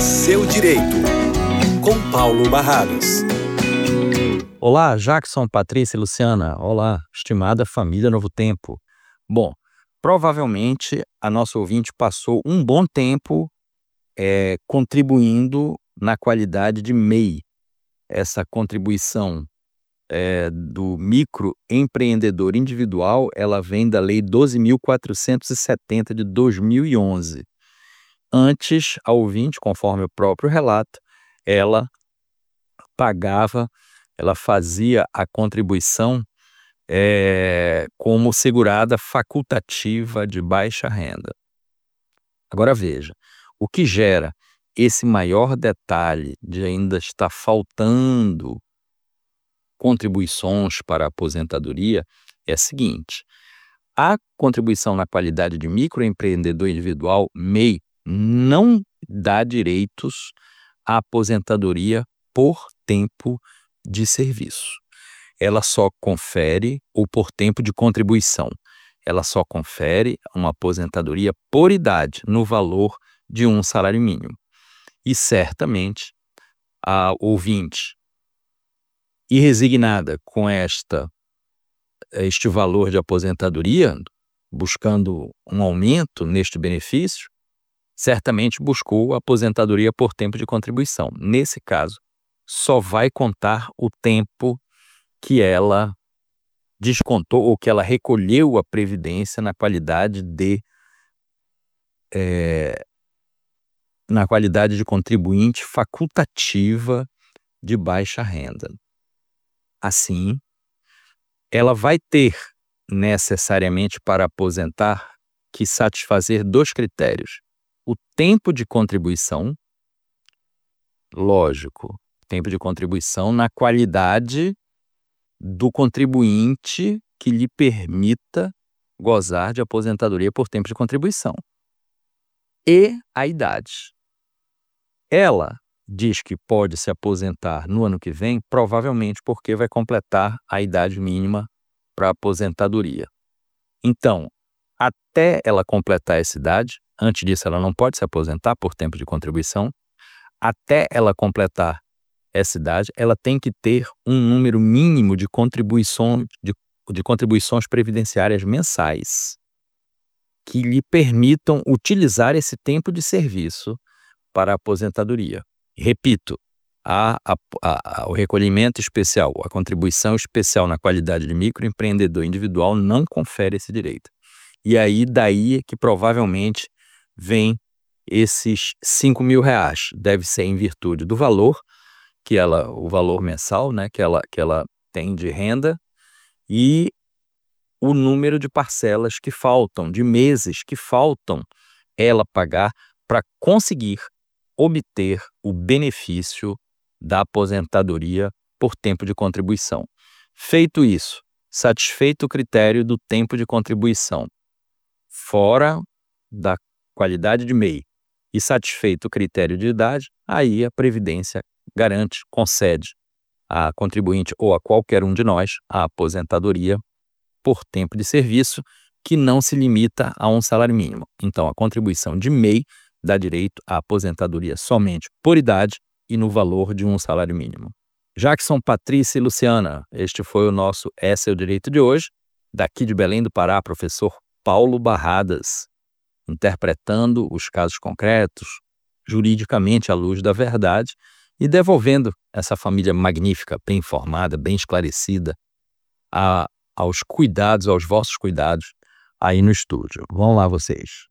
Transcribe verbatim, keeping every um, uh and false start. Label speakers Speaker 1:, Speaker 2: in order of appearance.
Speaker 1: Seu Direito, com Paulo Barradas.
Speaker 2: Olá, Jackson, Patrícia e Luciana. Olá, estimada família Novo Tempo. Bom, provavelmente a nossa ouvinte passou um bom tempo é, contribuindo na qualidade de M E I. Essa contribuição é, do microempreendedor individual, ela vem da Lei doze mil quatrocentos e setenta de dois mil e onze. Antes, a ouvinte, conforme o próprio relato, ela pagava, ela fazia a contribuição é, como segurada facultativa de baixa renda. Agora veja, o que gera esse maior detalhe de ainda estar faltando contribuições para a aposentadoria é a seguinte: a contribuição na qualidade de microempreendedor individual, M E I, não dá direitos à aposentadoria por tempo de serviço. Ela só confere o por tempo de contribuição. Ela só confere uma aposentadoria por idade no valor de um salário mínimo. E certamente a ouvinte e resignada com esta, este valor de aposentadoria, buscando um aumento neste benefício, certamente buscou a aposentadoria por tempo de contribuição. Nesse caso, só vai contar o tempo que ela descontou ou que ela recolheu a previdência na qualidade de é, na qualidade de contribuinte facultativa de baixa renda. Assim, ela vai ter necessariamente para aposentar que satisfazer dois critérios: o tempo de contribuição, lógico, tempo de contribuição na qualidade do contribuinte que lhe permita gozar de aposentadoria por tempo de contribuição, e a idade. Ela diz que pode se aposentar no ano que vem, provavelmente porque vai completar a idade mínima para aposentadoria. Então, até ela completar essa idade, antes disso ela não pode se aposentar por tempo de contribuição, até ela completar essa idade, ela tem que ter um número mínimo de contribuições, de, de contribuições previdenciárias mensais que lhe permitam utilizar esse tempo de serviço para a aposentadoria. Repito, a, a, a, o recolhimento especial, a contribuição especial na qualidade de microempreendedor individual não confere esse direito. E aí, daí que provavelmente vem esses cinco mil reais. Deve ser em virtude do valor, que ela, o valor mensal, né, que ela, que ela tem de renda, e o número de parcelas que faltam, de meses que faltam ela pagar para conseguir obter o benefício da aposentadoria por tempo de contribuição. Feito isso, satisfeito o critério do tempo de contribuição, fora da qualidade de M E I, e satisfeito o critério de idade, aí a Previdência garante, concede a contribuinte ou a qualquer um de nós a aposentadoria por tempo de serviço, que não se limita a um salário mínimo. Então, a contribuição de M E I dá direito à aposentadoria somente por idade e no valor de um salário mínimo. Jackson, Patrícia e Luciana, este foi o nosso É Seu Direito de hoje. Daqui de Belém do Pará, professor Paulo Barradas, interpretando os casos concretos, juridicamente à luz da verdade, e devolvendo essa família magnífica, bem informada, bem esclarecida, a, aos cuidados, aos vossos cuidados, aí no estúdio. Vão lá vocês.